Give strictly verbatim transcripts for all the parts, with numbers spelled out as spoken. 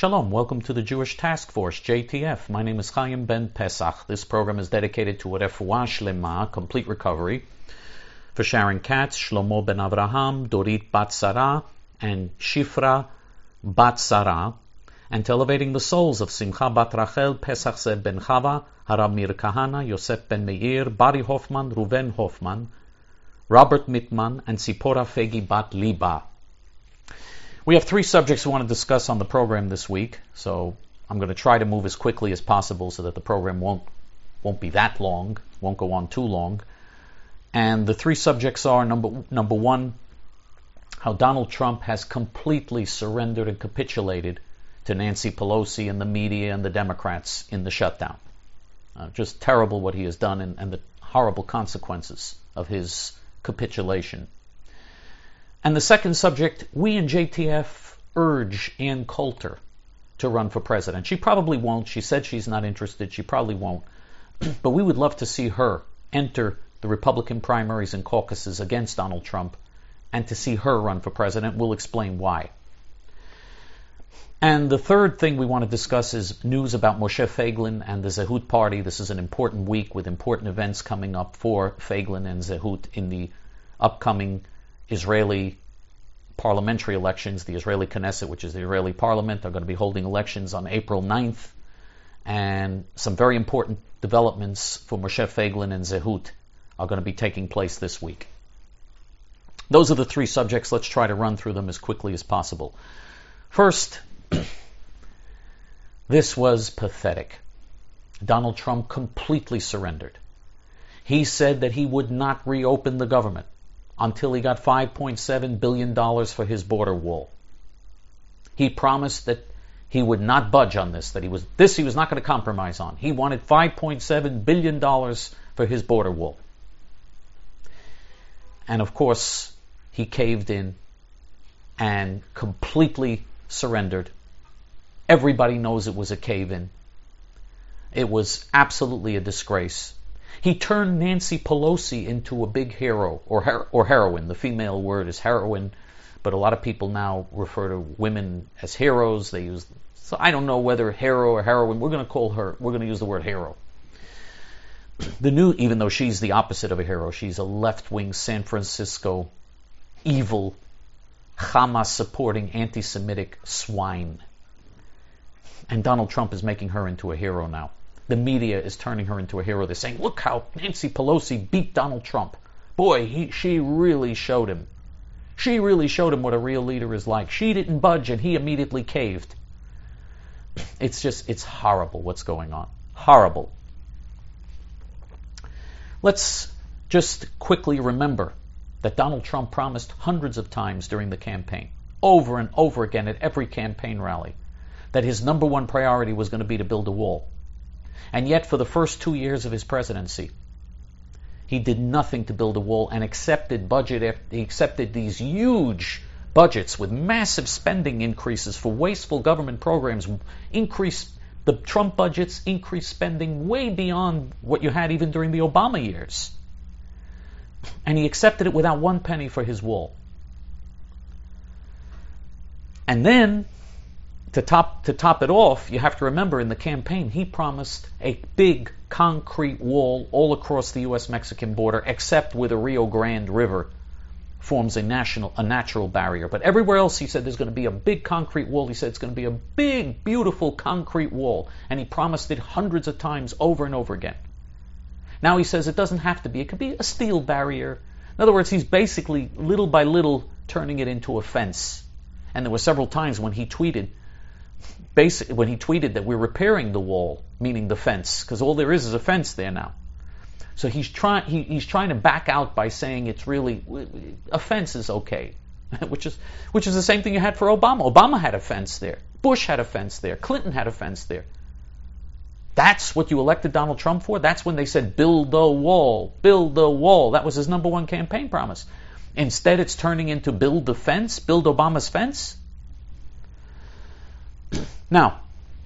Shalom, welcome to the Jewish Task Force, J T F. My name is Chaim Ben Pesach. This program is dedicated to Refuah Shlema, complete recovery, for Sharon Katz, Shlomo Ben Avraham, Dorit Bat Sarah, and Shifra Bat Sarah, and to elevating the souls of Simcha Bat Rachel, Pesach Zev Ben Chava, Harav Mir Kahana, Yosef Ben Meir, Bari Hoffman, Ruven Hoffman, Robert Mittman, and Sipora Fegi Bat Liba. We have three subjects we want to discuss on the program this week, so I'm going to try to move as quickly as possible so that the program won't won't be that long, won't go on too long. And the three subjects are, number number one, how Donald Trump has completely surrendered and capitulated to Nancy Pelosi and the media and the Democrats in the shutdown. Uh, just terrible what he has done and, and the horrible consequences of his capitulation. And the second subject, we in J T F urge Ann Coulter to run for president. She probably won't. She said she's not interested. She probably won't. But we would love to see her enter the Republican primaries and caucuses against Donald Trump and to see her run for president. We'll explain why. And the third thing we want to discuss is news about Moshe Feiglin and the Zehut Party. This is an important week with important events coming up for Feiglin and Zehut in the upcoming Israeli parliamentary elections. The Israeli Knesset, which is the Israeli parliament, are going to be holding elections on April ninth. And some very important developments for Moshe Feiglin and Zehut are going to be taking place this week. Those are the three subjects. Let's try to run through them as quickly as possible. First, this was pathetic. Donald Trump completely surrendered. He said that he would not reopen the government until he got five point seven billion dollars for his border wall. He promised that he would not budge on this, that he was this he was not going to compromise on. He wanted five point seven billion dollars for his border wall. And of course, he caved in and completely surrendered. Everybody knows it was a cave-in. It was absolutely a disgrace. He turned Nancy Pelosi into a big hero, or her- or heroine. The female word is heroine, but a lot of people now refer to women as heroes. They use so I don't know whether hero or heroine. We're going to call her. We're going to use the word hero. The new, even though she's the opposite of a hero, she's a left-wing San Francisco evil, Hamas-supporting, anti-Semitic swine. And Donald Trump is making her into a hero now. The media is turning her into a hero. They're saying, look how Nancy Pelosi beat Donald Trump. Boy, he, she really showed him. She really showed him what a real leader is like. She didn't budge and he immediately caved. It's just, it's horrible what's going on. Horrible. Let's just quickly remember that Donald Trump promised hundreds of times during the campaign, over and over again at every campaign rally, that his number one priority was going to be to build a wall. And yet, for the first two years of his presidency, he did nothing to build a wall and accepted budget. He accepted these huge budgets with massive spending increases for wasteful government programs. Increased the Trump budgets, increased spending way beyond what you had even during the Obama years. And he accepted it without one penny for his wall. And then, To top to top it off, you have to remember in the campaign he promised a big concrete wall all across the U S Mexican border, except where the Rio Grande River forms a national a natural barrier. But everywhere else he said there's going to be a big concrete wall. He said it's going to be a big, beautiful concrete wall. And he promised it hundreds of times over and over again. Now he says it doesn't have to be. It could be a steel barrier. In other words, he's basically little by little turning it into a fence. And there were several times when he tweeted Basic, when he tweeted that we're repairing the wall, meaning the fence, because all there is is a fence there now. So he's trying he, he's trying to back out by saying it's really a fence is okay, which is which is the same thing you had for Obama. Obama had a fence there. Bush had a fence there. Clinton had a fence there. That's what you elected Donald Trump for? That's when they said build the wall, build the wall. That was his number one campaign promise. Instead, it's turning into build the fence, build Obama's fence. Now,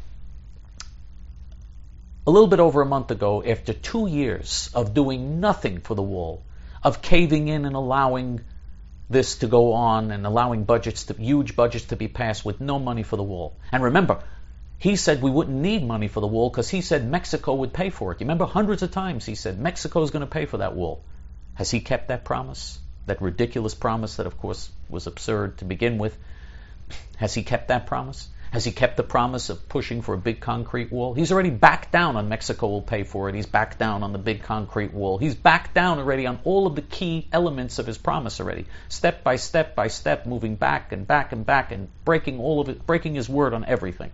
a little bit over a month ago, after two years of doing nothing for the wall, of caving in and allowing this to go on and allowing budgets to, huge budgets to be passed with no money for the wall. And remember, he said we wouldn't need money for the wall because he said Mexico would pay for it. You remember hundreds of times he said Mexico is going to pay for that wall. Has he kept that promise? That ridiculous promise that, of course, was absurd to begin with. Has he kept that promise? Has he kept the promise of pushing for a big concrete wall? He's already backed down on Mexico will pay for it. He's backed down on the big concrete wall. He's backed down already on all of the key elements of his promise already. Step by step by step, moving back and back and back and breaking all of it, breaking his word on everything.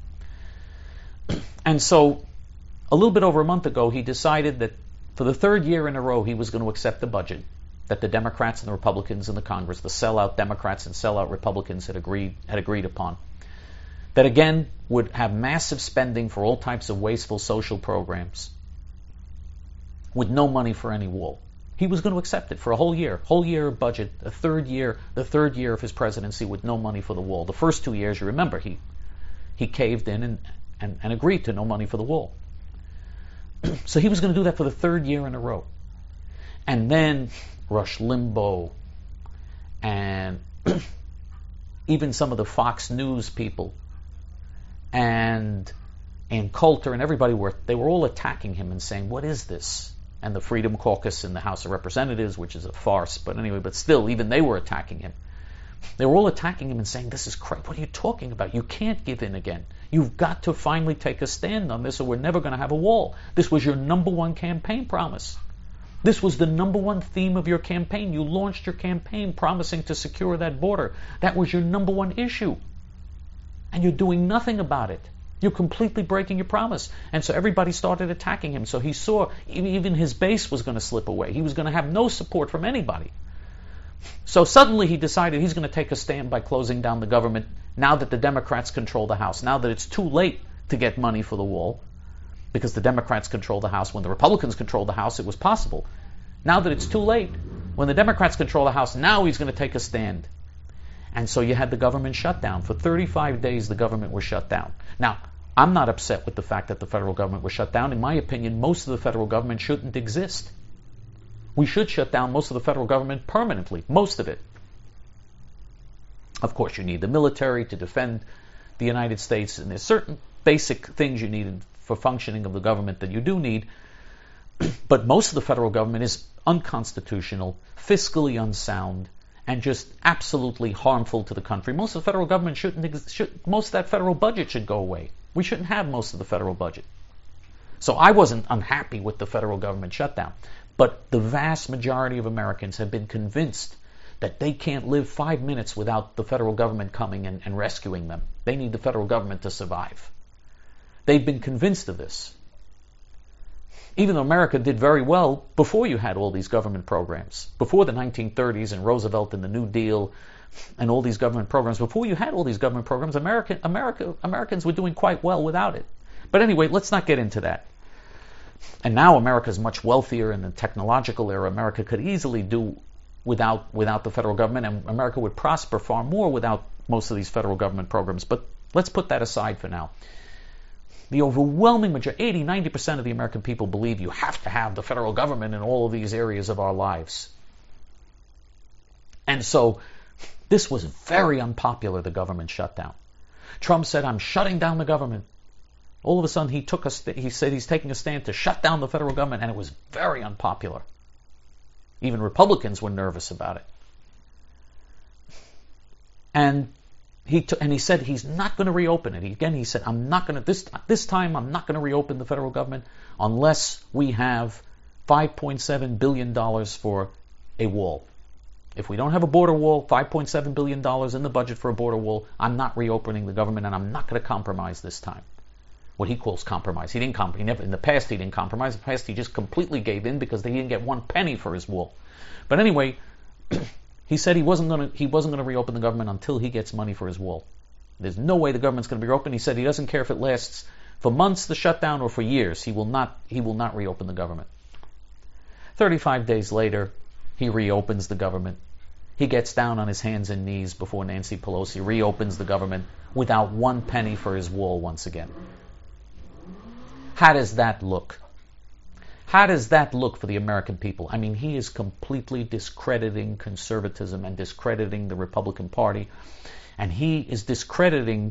And so, a little bit over a month ago, he decided that for the third year in a row, he was going to accept the budget that the Democrats and the Republicans in the Congress, the sellout Democrats and sellout Republicans had agreed had agreed upon. That again would have massive spending for all types of wasteful social programs with no money for any wall. He was going to accept it for a whole year, whole year of budget, a third year, the third year of his presidency with no money for the wall. The first two years, you remember, he he caved in and, and, and agreed to no money for the wall. So he was going to do that for the third year in a row. And then Rush Limbaugh and even some of the Fox News people and Ann Coulter and everybody were, they were all attacking him and saying, what is this? And the Freedom Caucus in the House of Representatives, which is a farce, but anyway, but still, even they were attacking him. They were all attacking him and saying, this is crazy. What are you talking about? You can't give in again. You've got to finally take a stand on this or we're never going to have a wall. This was your number one campaign promise. This was the number one theme of your campaign. You launched your campaign promising to secure that border. That was your number one issue. And you're doing nothing about it. You're completely breaking your promise. And so everybody started attacking him. So he saw even his base was going to slip away. He was going to have no support from anybody. So suddenly he decided he's going to take a stand by closing down the government now that the Democrats control the House, now that it's too late to get money for the wall, because the Democrats control the House. When the Republicans controlled the House, it was possible. Now that it's too late, when the Democrats control the House, now he's going to take a stand. And so you had the government shut down. For thirty-five days, the government was shut down. Now, I'm not upset with the fact that the federal government was shut down. In my opinion, most of the federal government shouldn't exist. We should shut down most of the federal government permanently, most of it. Of course, you need the military to defend the United States, and there's certain basic things you need for functioning of the government that you do need, but most of the federal government is unconstitutional, fiscally unsound, and just absolutely harmful to the country. Most of the federal government shouldn't ex- should, most of that federal budget should go away. We shouldn't have most of the federal budget. So I wasn't unhappy with the federal government shutdown. But the vast majority of Americans have been convinced that they can't live five minutes without the federal government coming and, and rescuing them. They need the federal government to survive. They've been convinced of this. Even though America did very well before you had all these government programs, before the nineteen thirties and Roosevelt and the New Deal and all these government programs, before you had all these government programs, American, America, Americans were doing quite well without it. But anyway, let's not get into that. And now America is much wealthier in the technological era. America could easily do without without the federal government, and America would prosper far more without most of these federal government programs. But let's put that aside for now. The overwhelming majority, eighty, ninety percent of the American people believe you have to have the federal government in all of these areas of our lives. And so this was very unpopular, the government shutdown. Trump said, I'm shutting down the government. All of a sudden, he took a st- he said he's taking a stand to shut down the federal government, and it was very unpopular. Even Republicans were nervous about it. And he t- and he said he's not going to reopen it. He, again, he said, "I'm not going to this this time. I'm not going to reopen the federal government unless we have five point seven billion dollars for a wall. If we don't have a border wall, five point seven billion dollars in the budget for a border wall, I'm not reopening the government, and I'm not going to compromise this time." What he calls compromise. He didn't comp- he never, in the past he didn't compromise. In the past he just completely gave in because he didn't get one penny for his wall. But anyway, he said he wasn't going to he wasn't going to reopen the government until he gets money for his wall. There's no way the government's going to be reopened. He said he doesn't care if it lasts for months, the shutdown, or for years. He will not he will not reopen the government. thirty-five days later, he reopens the government. He gets down on his hands and knees before Nancy Pelosi, reopens the government without one penny for his wall once again. How does that look? How does that look for the American people? I mean, he is completely discrediting conservatism and discrediting the Republican Party. And he is discrediting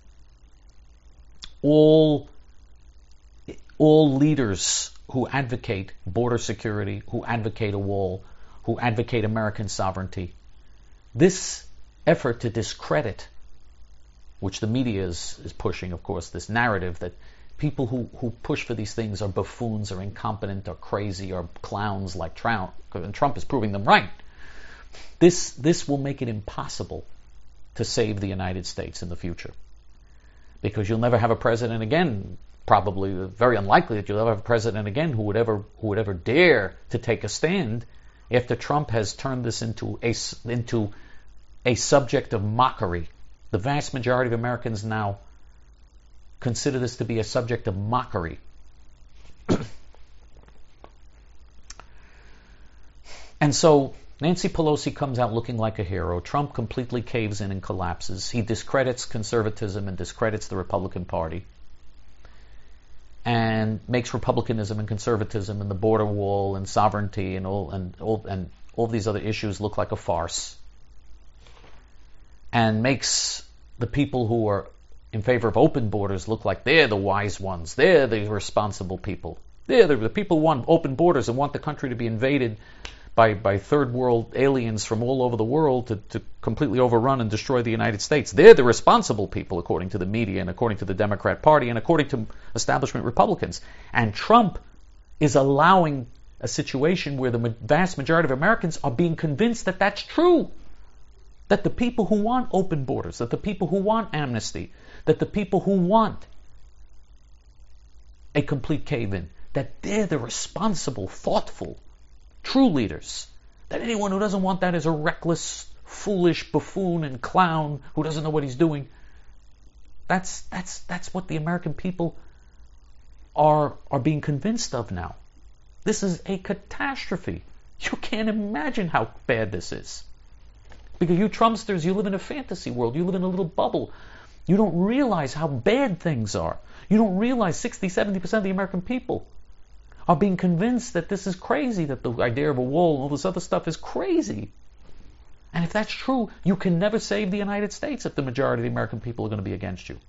all, all leaders who advocate border security, who advocate a wall, who advocate American sovereignty. This effort to discredit, which the media is, is pushing, of course, this narrative that people who, who push for these things are buffoons, or incompetent, or crazy, or clowns like Trump, and Trump is proving them right. This, this will make it impossible to save the United States in the future. Because you'll never have a president again, probably very unlikely that you'll ever have a president again who would ever, who would ever dare to take a stand after Trump has turned this into a, into a subject of mockery. The vast majority of Americans now consider this to be a subject of mockery. And so Nancy Pelosi comes out looking like a hero. Trump completely caves in and collapses. He discredits conservatism and discredits the Republican Party, and makes republicanism and conservatism and the border wall and sovereignty and all and all and all these other issues look like a farce, and makes the people who are in favor of open borders look like they're the wise ones. They're the responsible people. They're the, the people who want open borders and want the country to be invaded by, by third world aliens from all over the world to, to completely overrun and destroy the United States. They're the responsible people, according to the media and according to the Democrat Party and according to establishment Republicans. And Trump is allowing a situation where the vast majority of Americans are being convinced that that's true. That the people who want open borders, that the people who want amnesty, that the people who want a complete cave-in, that they're the responsible, thoughtful, true leaders. That anyone who doesn't want that is a reckless, foolish buffoon and clown who doesn't know what he's doing. That's that's that's what the American people are are being convinced of now. This is a catastrophe. You can't imagine how bad this is. Because you Trumpsters, you live in a fantasy world. You live in a little bubble. You don't realize how bad things are. You don't realize sixty, seventy percent of the American people are being convinced that this is crazy, that the idea of a wall and all this other stuff is crazy. And if that's true, you can never save the United States if the majority of the American people are going to be against you.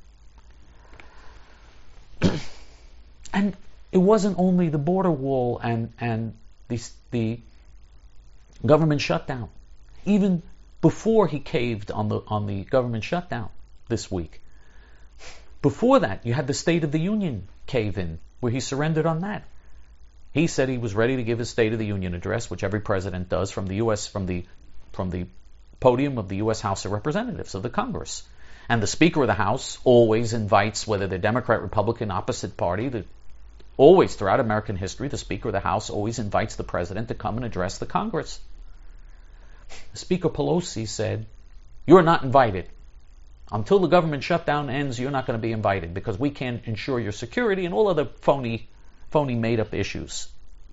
And it wasn't only the border wall and, and the, the government shutdown. Even before he caved on the on the government shutdown this week. Before that, you had the State of the Union cave-in, where he surrendered on that. He said he was ready to give his State of the Union address, which every president does from the U S from the from the podium of the U S House of Representatives, of the Congress. And the Speaker of the House always invites, whether they're Democrat, Republican, opposite party, the, always throughout American history, the Speaker of the House always invites the President to come and address the Congress. Speaker Pelosi said, "You're not invited. Until the government shutdown ends, you're not going to be invited because we can't ensure your security," and all other phony, phony made-up issues.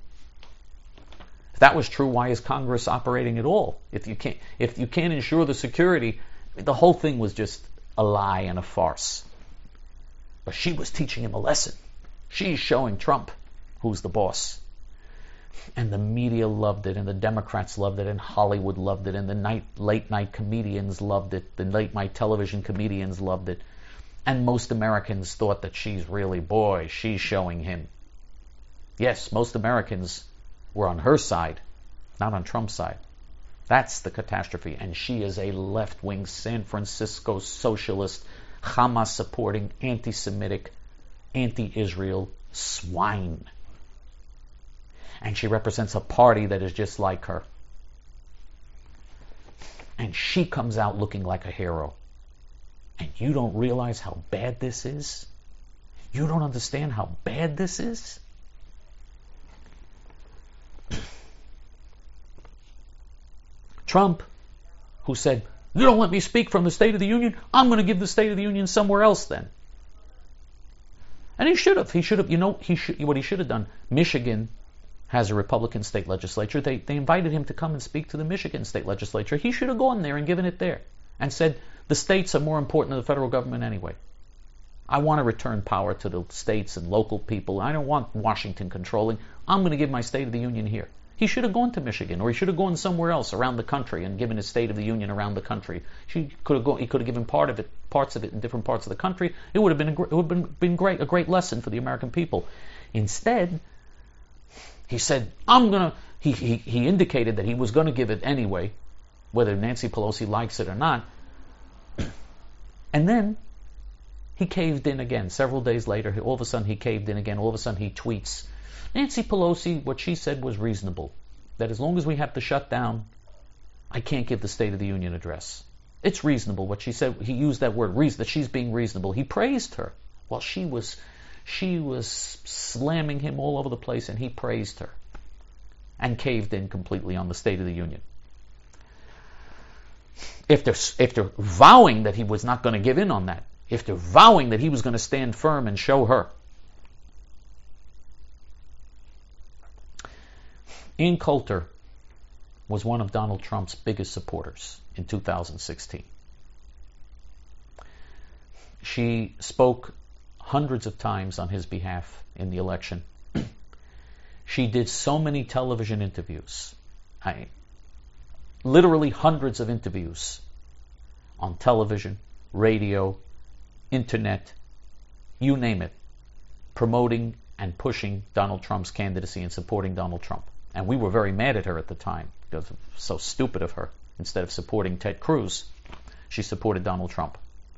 If that was true, why is Congress operating at all? If you can't, if you can't ensure the security, the whole thing was just a lie and a farce. But she was teaching him a lesson. She's showing Trump who's the boss. And the media loved it, and the Democrats loved it, and Hollywood loved it, and the night, late-night comedians loved it, the late-night television comedians loved it. And most Americans thought that she's really, boy, she's showing him. Yes, most Americans were on her side, not on Trump's side. That's the catastrophe. And she is a left-wing San Francisco socialist, Hamas-supporting, anti-Semitic, anti-Israel swine. And she represents a party that is just like her. And she comes out looking like a hero. And you don't realize how bad this is? You don't understand how bad this is? Trump, who said, "You don't let me speak from the State of the Union, I'm going to give the State of the Union somewhere else then." And he should have. He should have, you know, he should, what he should have done. Michigan has a Republican state legislature. They, they invited him to come and speak to the Michigan state legislature. He should have gone there and given it there and said, the states are more important than the federal government anyway. I want to return power to the states and local people. I don't want Washington controlling. I'm going to give my State of the Union here. He should have gone to Michigan, or he should have gone somewhere else around the country and given his State of the Union around the country. He could have gone, he could have given part of it, parts of it in different parts of the country. It would have been a, it would have been, been great, a great lesson for the American people. Instead, he said, "I'm gonna." He he, he indicated that he was going to give it anyway, whether Nancy Pelosi likes it or not. And then he caved in again. Several days later, all of a sudden he caved in again. All of a sudden he tweets, Nancy Pelosi, what she said was reasonable. That as long as we have to shut down, I can't give the State of the Union address. It's reasonable what she said. He used that word, reason, that she's being reasonable. He praised her. While she was, she was slamming him all over the place, and he praised her and caved in completely on the State of the Union. If they're, if they're vowing that he was not going to give in on that, if they're vowing that he was going to stand firm and show her. Ann Coulter was one of Donald Trump's biggest supporters in two thousand sixteen. She spoke hundreds of times on his behalf in the election. She did so many television interviews. I, literally hundreds of interviews on television, radio, internet, you name it, promoting and pushing Donald Trump's candidacy and supporting Donald Trump. And we were very mad at her at the time because it was so stupid of her. Instead of supporting Ted Cruz, she supported Donald Trump.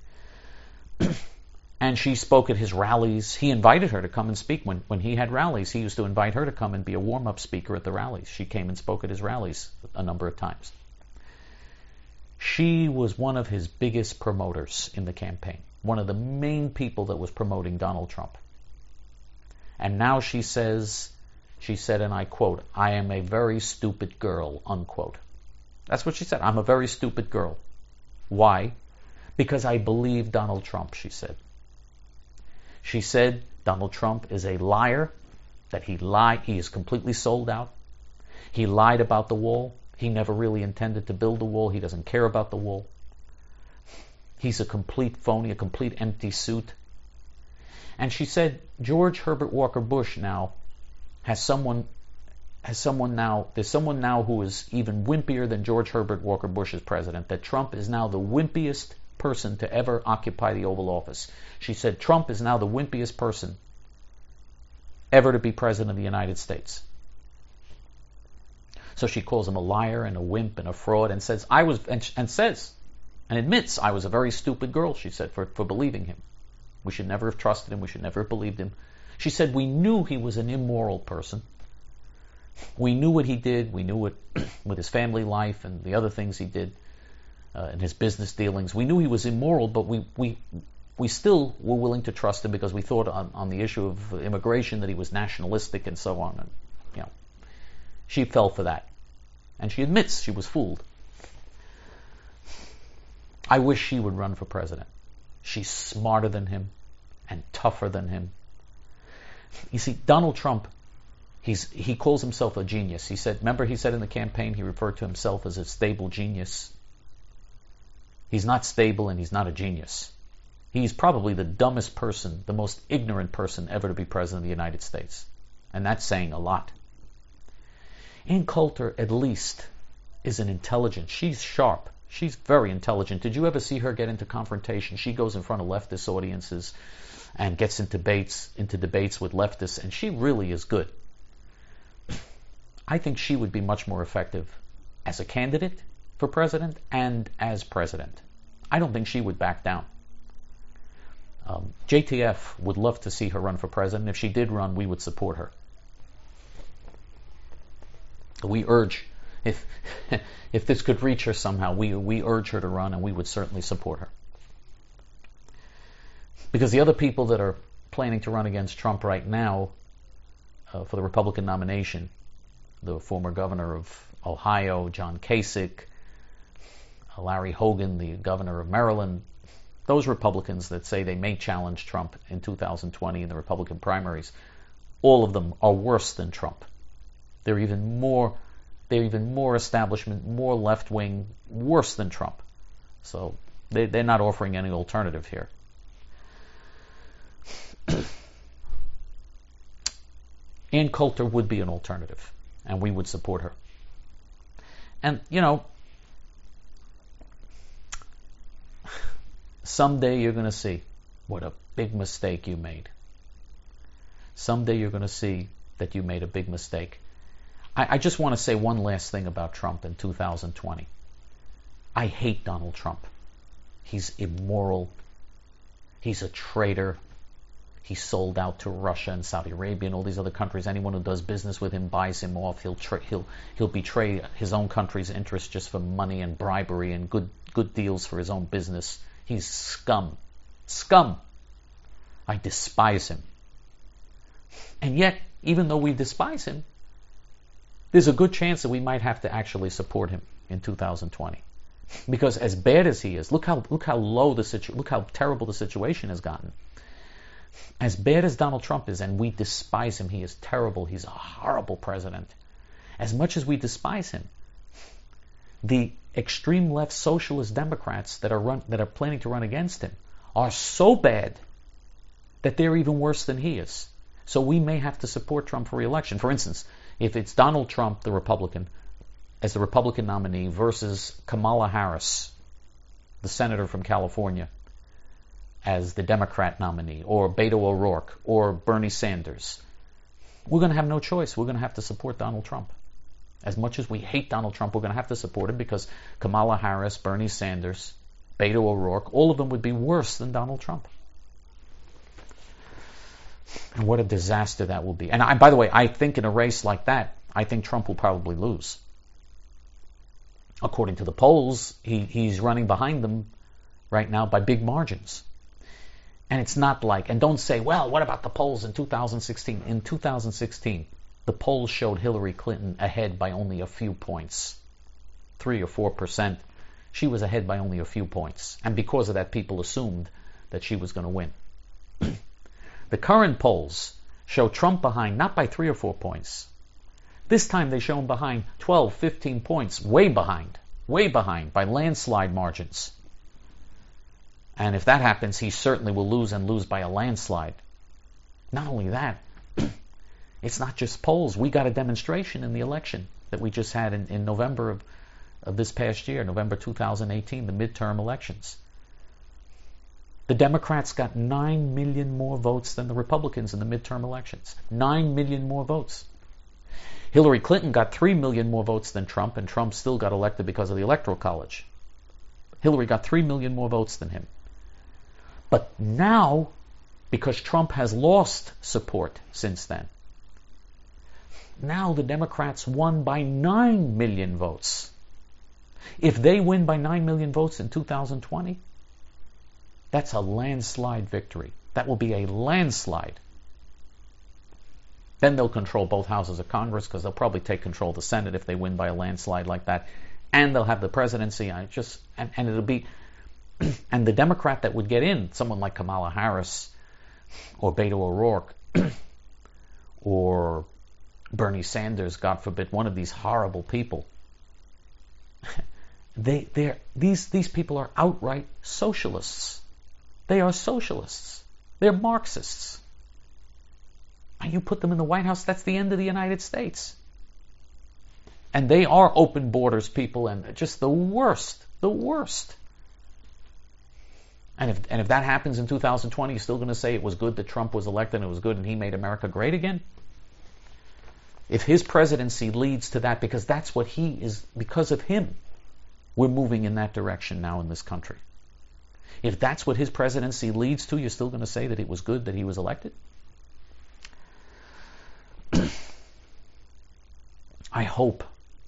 And she spoke at his rallies. He invited her to come and speak. When, when he had rallies, he used to invite her to come and be a warm-up speaker at the rallies. She came and spoke at his rallies a number of times. She was one of his biggest promoters in the campaign. One of the main people that was promoting Donald Trump. And now she says, she said, and I quote, I am a very stupid girl, unquote. That's what she said. I'm a very stupid girl. Why? Because I believe Donald Trump, she said. She said Donald Trump is a liar, that he lied, he is completely sold out. He lied about the wall. He never really intended to build the wall. He doesn't care about the wall. He's a complete phony, a complete empty suit. And she said George Herbert Walker Bush now has someone, has someone now, there's someone now who is even wimpier than George Herbert Walker Bush as president, that Trump is now the wimpiest person to ever occupy the Oval Office. She said Trump is now the wimpiest person ever to be president of the United States. So she calls him a liar and a wimp and a fraud and says, I was, and, and says, and admits, I was a very stupid girl, she said, for, for believing him. We should never have trusted him. We should never have believed him. She said, we knew he was an immoral person. We knew what he did. We knew it with his family life and the other things he did uh, and his business dealings. We knew he was immoral, but we, we, we still were willing to trust him because we thought on, on the issue of immigration that he was nationalistic and so on. And, you know, she fell for that. And she admits she was fooled. I wish she would run for president. She's smarter than him and tougher than him. You see, Donald Trump, he's he calls himself a genius. He said, remember he said in the campaign, he referred to himself as a stable genius. He's not stable and he's not a genius. He's probably the dumbest person, the most ignorant person ever to be president of the United States. And that's saying a lot. Ann Coulter, at least, is an intelligent. She's sharp. She's very intelligent. Did you ever see her get into confrontation? She goes in front of leftist audiences and gets into debates, into debates with leftists, and she really is good. I think she would be much more effective as a candidate for president and as president. I don't think she would back down. Um, J T F would love to see her run for president. If she did run, we would support her. We urge, if if this could reach her somehow, we we urge her to run, and we would certainly support her. Because the other people that are planning to run against Trump right now uh, for the Republican nomination, the former governor of Ohio, John Kasich, uh, Larry Hogan, the governor of Maryland, those Republicans that say they may challenge Trump in two thousand twenty in the Republican primaries, all of them are worse than Trump. They're even more, they're even more establishment, more left-wing, worse than Trump. So they, they're not offering any alternative here. Ann Coulter would be an alternative, and we would support her. And, you know, someday you're going to see what a big mistake you made. Someday you're going to see that you made a big mistake. I, I just want to say one last thing about Trump in two thousand twenty. I hate Donald Trump. He's immoral. He's a traitor. He sold out to Russia and Saudi Arabia and all these other countries. Anyone who does business with him buys him off. He'll tra- he'll he'll betray his own country's interests just for money and bribery and good good deals for his own business. He's scum. Scum. I despise him. And yet, even though we despise him, there's a good chance that we might have to actually support him in two thousand twenty. Because as bad as he is, look how look how low the situ- look how terrible the situation has gotten. As bad as Donald Trump is, and we despise him, he is terrible, he's a horrible president. As much as we despise him, the extreme left socialist Democrats that are run, that are planning to run against him are so bad that they're even worse than he is. So we may have to support Trump for re-election. For instance, if it's Donald Trump, the Republican, as the Republican nominee versus Kamala Harris, the senator from California, as the Democrat nominee, or Beto O'Rourke, or Bernie Sanders, we're going to have no choice. We're going to have to support Donald Trump. As much as we hate Donald Trump, we're going to have to support him because Kamala Harris, Bernie Sanders, Beto O'Rourke, all of them would be worse than Donald Trump. And what a disaster that will be. And I, by the way, I think in a race like that, I think Trump will probably lose. According to the polls, he, he's running behind them right now by big margins. And it's not like, and don't say, well, what about the polls in two thousand sixteen? In two thousand sixteen, the polls showed Hillary Clinton ahead by only a few points. Three or four percent. She was ahead by only a few points. And because of that, people assumed that she was going to win. The current polls show Trump behind, not by three or four points. This time they show him behind twelve, fifteen points, way behind, way behind, by landslide margins. And if that happens, he certainly will lose and lose by a landslide. Not only that, it's not just polls. We got a demonstration in the election that we just had in, in November of, of this past year, November two thousand eighteen, the midterm elections. The Democrats got nine million more votes than the Republicans in the midterm elections. nine million more votes. Hillary Clinton got three million more votes than Trump, and Trump still got elected because of the Electoral College. Hillary got three million more votes than him. But now, because Trump has lost support since then, now the Democrats won by nine million votes. If they win by nine million votes in two thousand twenty, that's a landslide victory. That will be a landslide. Then they'll control both houses of Congress because they'll probably take control of the Senate if they win by a landslide like that. And they'll have the presidency. I just and, and it'll be and the Democrat that would get in, someone like Kamala Harris or Beto O'Rourke or Bernie Sanders, God forbid, one of these horrible people. They they're these these people are outright socialists. They are socialists. They're Marxists. And you put them in the White House, that's the end of the United States. And they are open borders people and just the worst, the worst. And if and if that happens in two thousand twenty, you're still going to say it was good that Trump was elected and it was good and he made America great again? If his presidency leads to that, because that's what he is, because of him, we're moving in that direction now in this country. If that's what his presidency leads to, you're still going to say that it was good that he was elected? I hope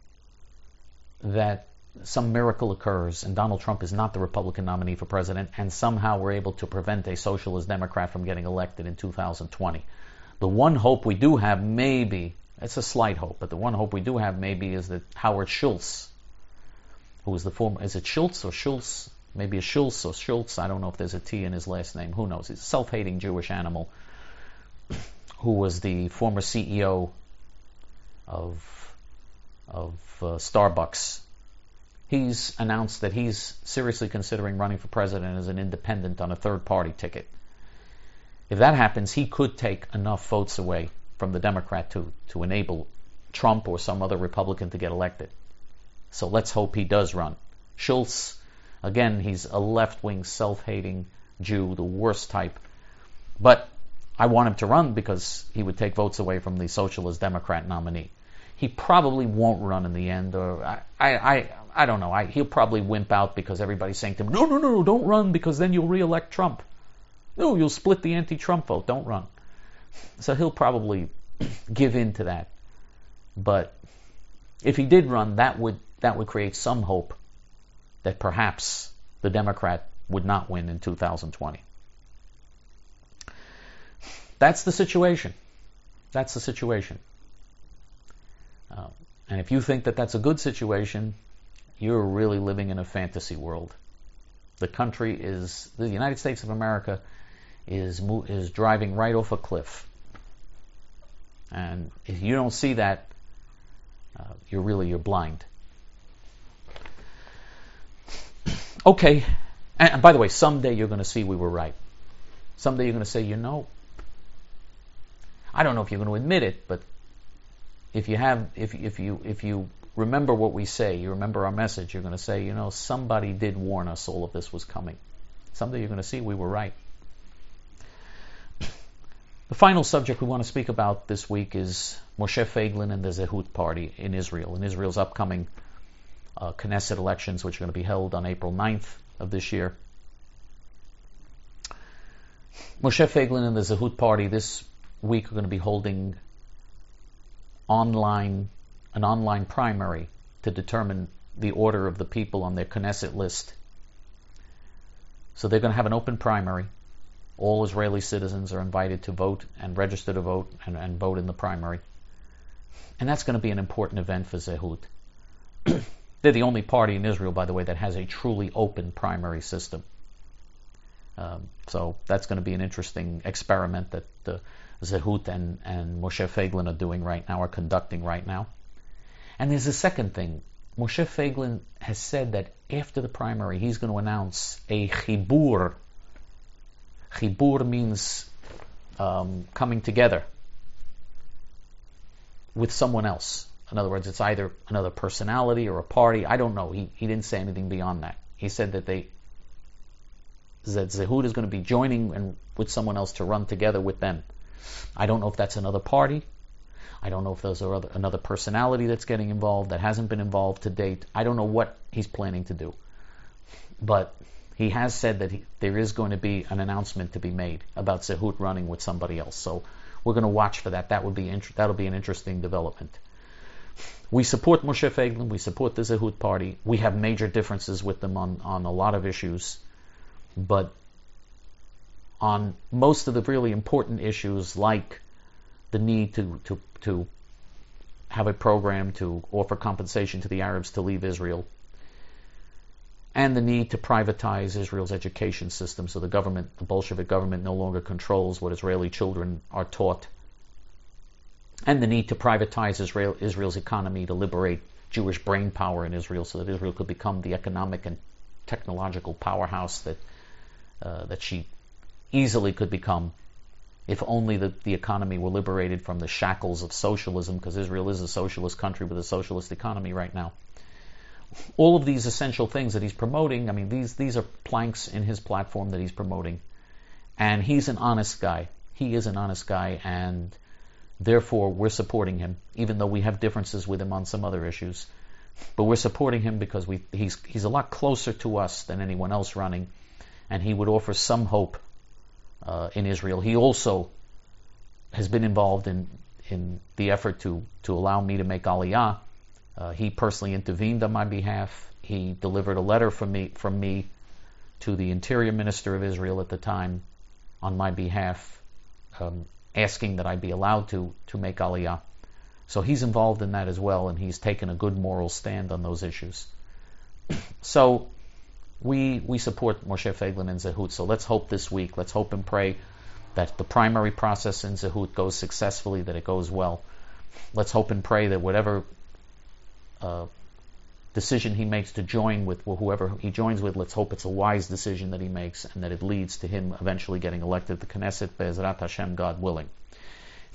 that some miracle occurs and Donald Trump is not the Republican nominee for president and somehow we're able to prevent a socialist Democrat from getting elected in two thousand twenty. The one hope we do have maybe, it's a slight hope, but the one hope we do have maybe is that Howard Schultz, who is the former, is it Schultz or Schultz? Maybe a Schultz or Schultz, I don't know if there's a T in his last name, who knows. He's a self-hating Jewish animal who was the former C E O of, of uh, Starbucks. He's announced that he's seriously considering running for president as an independent on a third-party ticket. If that happens, he could take enough votes away from the Democrat to, to enable Trump or some other Republican to get elected. So let's hope he does run. Schultz, again, he's a left-wing, self-hating Jew, the worst type. But I want him to run because he would take votes away from the Socialist Democrat nominee. He probably won't run in the end, or I, I, I, I don't know. I, he'll probably wimp out because everybody's saying to him, no, no, no, no, don't run because then you'll re-elect Trump. No, you'll split the anti-Trump vote. Don't run. So he'll probably give in to that. But if he did run, that would that would create some hope that perhaps the Democrat would not win in two thousand twenty. That's the situation. That's the situation. Uh, and if you think that that's a good situation, you're really living in a fantasy world. The country is, the United States of America is is driving right off a cliff. And if you don't see that, uh, you're really, you're blind. Okay, and, and by the way, someday you're going to see we were right. Someday you're going to say, you know, I don't know if you're going to admit it, but if you have, if if you if you remember what we say, you remember our message, you're going to say, you know, somebody did warn us all of this was coming. Someday you're going to see we were right. The final subject we want to speak about this week is Moshe Feiglin and the Zehut Party in Israel, in Israel's upcoming uh, Knesset elections, which are going to be held on April ninth of this year. Moshe Feiglin and the Zehut Party this week are going to be holding online an online primary to determine the order of the people on their Knesset list. So they're going to have an open primary. All Israeli citizens are invited to vote and register to vote and, and vote in the primary. And that's going to be an important event for Zehut. They're the only party in Israel, by the way, that has a truly open primary system. Um, so that's going to be an interesting experiment that uh, Zehut and, and Moshe Feiglin are doing right now, are conducting right now. And there's a second thing. Moshe Feiglin has said that after the primary, he's going to announce a chibur. Chibur means um, coming together with someone else. In other words, it's either another personality or a party. I don't know. He, he didn't say anything beyond that. He said that they that Zehut is going to be joining and with someone else to run together with them. I don't know if that's another party. I don't know if there's other, another personality that's getting involved that hasn't been involved to date. I don't know what he's planning to do. But he has said that he, there is going to be an announcement to be made about Zehut running with somebody else. So we're going to watch for that. That would be int- that'll be an interesting development. We support Moshe Feiglin. We support the Zehut Party. We have major differences with them on, on a lot of issues. But on most of the really important issues, like the need to, to, to have a program to offer compensation to the Arabs to leave Israel, and the need to privatize Israel's education system so the government, the Bolshevik government, no longer controls what Israeli children are taught, and the need to privatize Israel, Israel's economy to liberate Jewish brain power in Israel so that Israel could become the economic and technological powerhouse that uh, that she easily could become if only the, the economy were liberated from the shackles of socialism, because Israel is a socialist country with a socialist economy right now. All of these essential things that he's promoting, I mean, these these are planks in his platform that he's promoting. And he's an honest guy. He is an honest guy, and therefore we're supporting him, even though we have differences with him on some other issues. But we're supporting him because we he's he's a lot closer to us than anyone else running, and he would offer some hope uh, in Israel. He also has been involved in, in the effort to, to allow me to make Aliyah. Uh, he personally intervened on my behalf. He delivered a letter from me from me to the Interior Minister of Israel at the time on my behalf, um, asking that I be allowed to to make Aliyah. So he's involved in that as well, and he's taken a good moral stand on those issues. So we we support Moshe Feiglin and Zehut. So let's hope this week, let's hope and pray that the primary process in Zehut goes successfully, that it goes well. Let's hope and pray that whatever Uh, decision he makes to join with whoever he joins with, let's hope it's a wise decision that he makes and that it leads to him eventually getting elected to Knesset, Be'ezrat Hashem, God willing.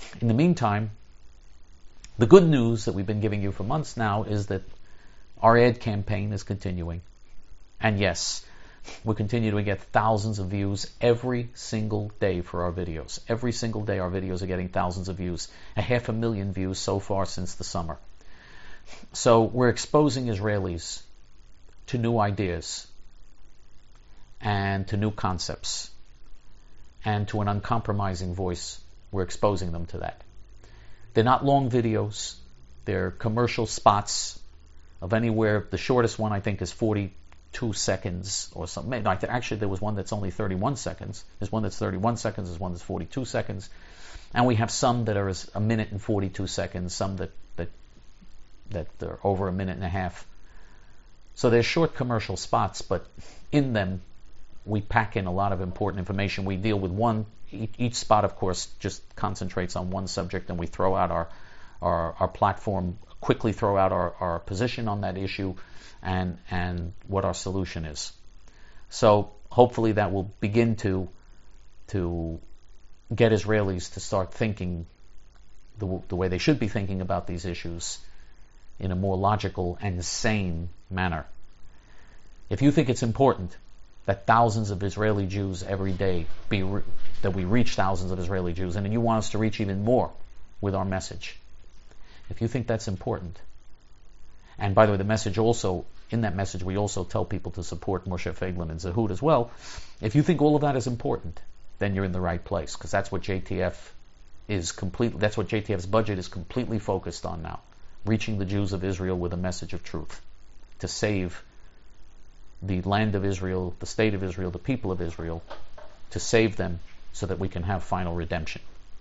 In the meantime, the good news that we've been giving you for months now is that our ad campaign is continuing. And yes, we continue to get thousands of views every single day for our videos. Every single day our videos are getting thousands of views. A half a million views so far since the summer. So we're exposing Israelis to new ideas and to new concepts and to an uncompromising voice. We're exposing them to that. They're not long videos. They're commercial spots of anywhere. The shortest one I think is forty-two seconds or something. Actually, there was one that's only thirty-one seconds. There's one that's thirty-one seconds. There's one that's forty-two seconds. And we have some that are a minute and forty-two seconds, some that, that, that are over a minute and a half. So they're short commercial spots, but in them we pack in a lot of important information. We deal with one, each spot of course just concentrates on one subject, and we throw out our, our, our platform, quickly throw out our, our position on that issue and, and what our solution is. So hopefully that will begin to, to get Israelis to start thinking the, the way they should be thinking about these issues in a more logical and sane manner. If you think it's important that thousands of Israeli Jews every day be re- that we reach thousands of Israeli Jews, and you want us to reach even more with our message, if you think that's important, and by the way, the message also, in that message we also tell people to support Moshe Feiglin and Zehud as well. If you think all of that is important, then you're in the right place, because that's what J T F is completely, that's what J T F's budget is completely focused on now, reaching the Jews of Israel with a message of truth, to save the land of Israel, the state of Israel, the people of Israel, to save them so that we can have final redemption.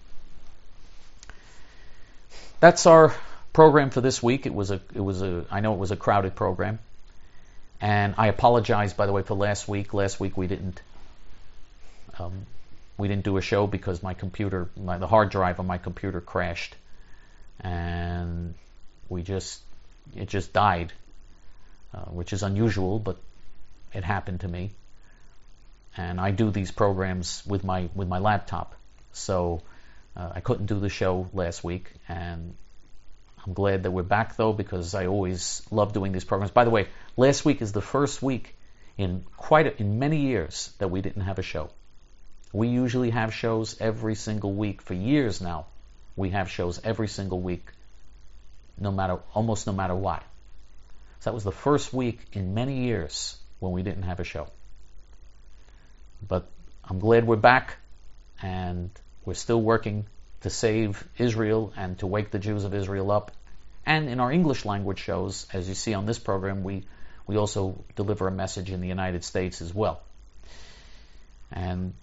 That's our program for this week. It was a, it was a, I know it was a crowded program, and I apologize, by the way, for last week. Last week we didn't, um, we didn't do a show because my computer, my, the hard drive on my computer crashed, and we just, it just died, uh, which is unusual, but it happened to me. And I do these programs with my with my laptop, so uh, I couldn't do the show last week, and I'm glad that we're back though, because I always love doing these programs. By the way, last week is the first week in quite a, in many years that we didn't have a show. We usually have shows every single week for years now. We have shows every single week, no matter almost no matter what. So that was the first week in many years when we didn't have a show. But I'm glad we're back, and we're still working to save Israel and to wake the Jews of Israel up. And in our English language shows, as you see on this program, we, we also deliver a message in the United States as well. And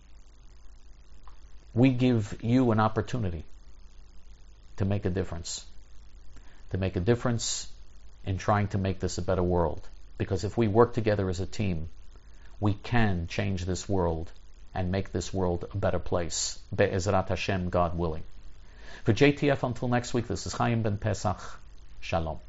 we give you an opportunity to make a difference. To make a difference in trying to make this a better world. Because if we work together as a team, we can change this world and make this world a better place. Be'ezrat Hashem, God willing. For J T F, until next week, this is Chaim Ben Pesach. Shalom.